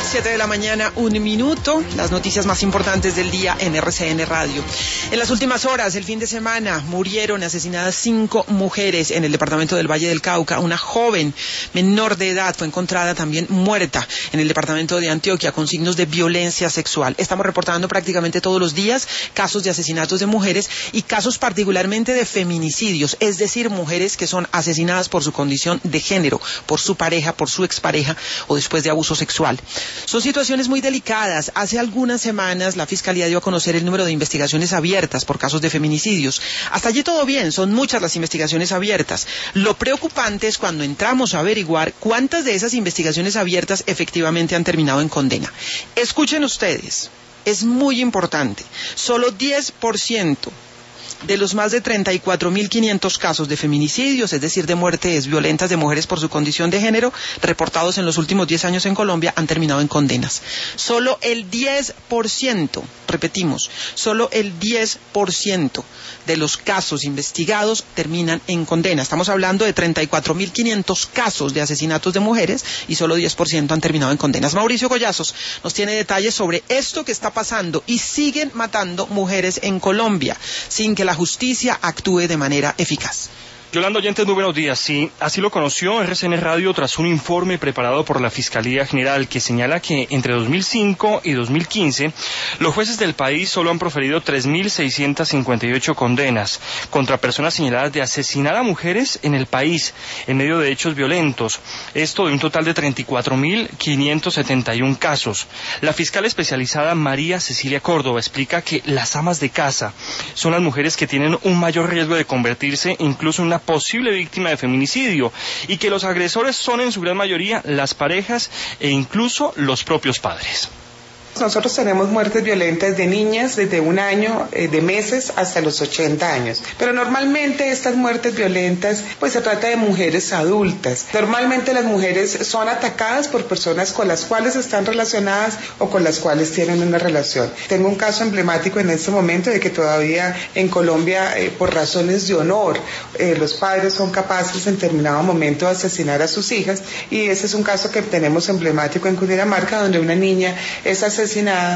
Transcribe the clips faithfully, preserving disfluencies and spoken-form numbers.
siete de la mañana, un minuto. Las noticias más importantes del día en R C N Radio. En las últimas horas, el fin de semana, murieron asesinadas cinco mujeres en el departamento del Valle del Cauca. Una joven menor de edad fue encontrada también muerta en el departamento de Antioquia con signos de violencia sexual. Estamos reportando prácticamente todos los días casos de asesinatos de mujeres y casos particularmente de feminicidios, es decir, mujeres que son asesinadas por su condición de género, por su pareja, por su expareja o después de abuso sexual. Son situaciones muy delicadas. Hace algunas semanas la Fiscalía dio a conocer el número de investigaciones abiertas por casos de feminicidios. Hasta allí todo bien, son muchas las investigaciones abiertas. Lo preocupante es cuando entramos a averiguar cuántas de esas investigaciones abiertas efectivamente han terminado en condena. Escuchen ustedes, es muy importante, solo diez por ciento de los más de treinta y cuatro mil quinientos casos de feminicidios, es decir, de muertes violentas de mujeres por su condición de género, reportados en los últimos diez años en Colombia, han terminado en condenas. Solo el diez por ciento, repetimos, solo el diez por ciento de los casos investigados terminan en condena. Estamos hablando de treinta y cuatro mil quinientos casos de asesinatos de mujeres y solo diez por ciento han terminado en condenas. Mauricio Collazos nos tiene detalles sobre esto que está pasando y siguen matando mujeres en Colombia sin que la justicia actúe de manera eficaz. Yolanda Oyentes, muy buenos días. Sí, así lo conoció R C N Radio tras un informe preparado por la Fiscalía General que señala que entre dos mil cinco y dos mil quince los jueces del país solo han proferido tres mil seiscientas cincuenta y ocho condenas contra personas señaladas de asesinar a mujeres en el país en medio de hechos violentos. Esto de un total de treinta y cuatro mil quinientos setenta y uno casos. La fiscal especializada María Cecilia Córdoba explica que las amas de casa son las mujeres que tienen un mayor riesgo de convertirse incluso en una posible víctima de feminicidio y que los agresores son en su gran mayoría las parejas e incluso los propios padres. Nosotros tenemos muertes violentas de niñas desde un año, eh, de meses hasta los ochenta años. Pero normalmente estas muertes violentas, pues se trata de mujeres adultas. Normalmente las mujeres son atacadas por personas con las cuales están relacionadas o con las cuales tienen una relación. Tengo un caso emblemático en este momento de que todavía en Colombia, eh, por razones de honor, eh, los padres son capaces en determinado momento de asesinar a sus hijas, y ese es un caso que tenemos emblemático en Cundinamarca, donde una niña es asesinada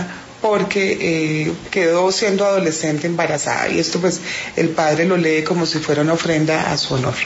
porque eh, quedó siendo adolescente embarazada, y esto pues el padre lo lee como si fuera una ofrenda a su honor.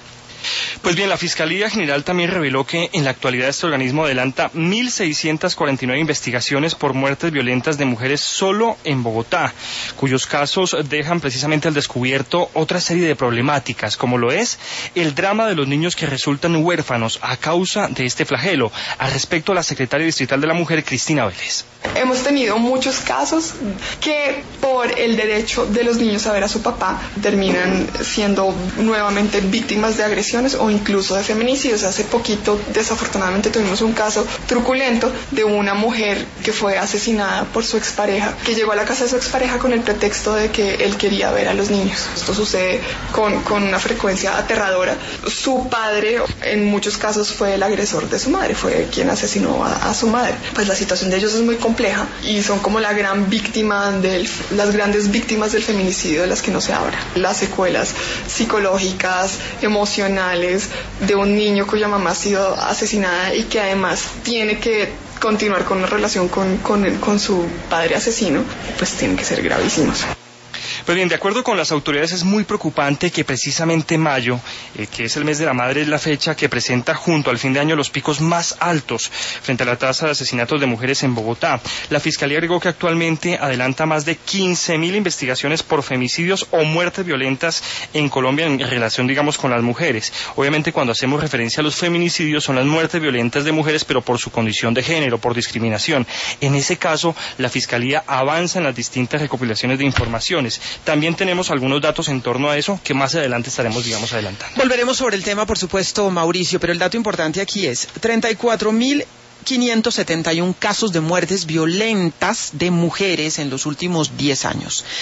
Pues bien, la Fiscalía General también reveló que en la actualidad este organismo adelanta mil seiscientas cuarenta y nueve investigaciones por muertes violentas de mujeres solo en Bogotá, cuyos casos dejan precisamente al descubierto otra serie de problemáticas, como lo es el drama de los niños que resultan huérfanos a causa de este flagelo. Al respecto, la secretaria distrital de la Mujer, Cristina Vélez. Hemos tenido muchos casos que por el derecho de los niños a ver a su papá terminan siendo nuevamente víctimas de agresiones o incluso de feminicidios. Hace poquito, desafortunadamente, tuvimos un caso truculento de una mujer que fue asesinada por su expareja, que llegó a la casa de su expareja con el pretexto de que él quería ver a los niños. Esto sucede con, con una frecuencia aterradora. Su padre, en muchos casos, fue el agresor de su madre, fue quien asesinó a, a su madre. Pues la situación de ellos es muy compleja y son como la gran víctima del, las grandes víctimas del feminicidio de las que no se habla. Las secuelas psicológicas, emocionales, de un niño cuya mamá ha sido asesinada y que además tiene que continuar con una relación con, con, con su padre asesino, pues tienen que ser gravísimos. Pues bien, de acuerdo con las autoridades es muy preocupante que precisamente mayo, eh, que es el mes de la madre, es la fecha que presenta junto al fin de año los picos más altos frente a la tasa de asesinatos de mujeres en Bogotá. La Fiscalía agregó que actualmente adelanta más de quince mil investigaciones por femicidios o muertes violentas en Colombia en relación, digamos, con las mujeres. Obviamente cuando hacemos referencia a los feminicidios son las muertes violentas de mujeres, pero por su condición de género, por discriminación. En ese caso, la Fiscalía avanza en las distintas recopilaciones de informaciones. También tenemos algunos datos en torno a eso que más adelante estaremos, digamos, adelantando. Volveremos sobre el tema, por supuesto, Mauricio, pero el dato importante aquí es treinta y cuatro mil quinientos setenta y uno casos de muertes violentas de mujeres en los últimos diez años.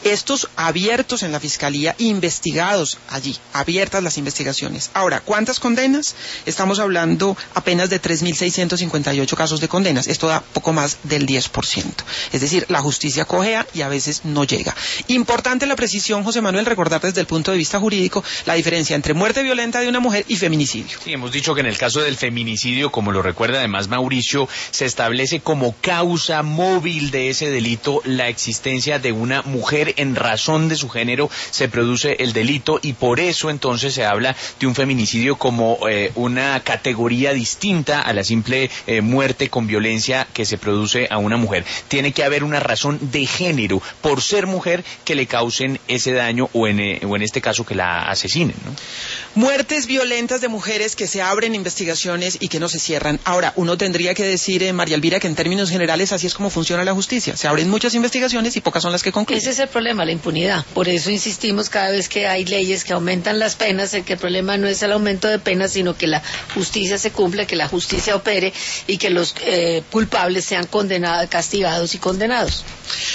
Estos abiertos en la fiscalía, investigados allí, abiertas las investigaciones. Ahora, ¿cuántas condenas? Estamos hablando apenas de tres mil seiscientos cincuenta y ocho casos de condenas. Esto da poco más del diez por ciento. Es decir, la justicia cojea y a veces no llega. Importante la precisión, José Manuel, recordar desde el punto de vista jurídico la diferencia entre muerte violenta de una mujer y feminicidio. Sí, hemos dicho que en el caso del feminicidio, como lo recuerda además Mauricio, se establece como causa móvil de ese delito la existencia de una mujer en razón de su género, se produce el delito y por eso entonces se habla de un feminicidio como eh, una categoría distinta a la simple eh, muerte con violencia que se produce a una mujer. Tiene que haber una razón de género por ser mujer que le causen ese daño o en, eh, o en este caso que la asesinen, ¿no? Muertes violentas de mujeres que se abren investigaciones y que no se cierran. Ahora, uno tendría que decir, eh, María Elvira, que en términos generales así es como funciona la justicia. Se abren muchas investigaciones y pocas son las que concluyen. Ese es el problema, la impunidad. Por eso insistimos cada vez que hay leyes que aumentan las penas, en que el problema no es el aumento de penas, sino que la justicia se cumpla, que la justicia opere y que los eh, culpables sean condenados, castigados y condenados.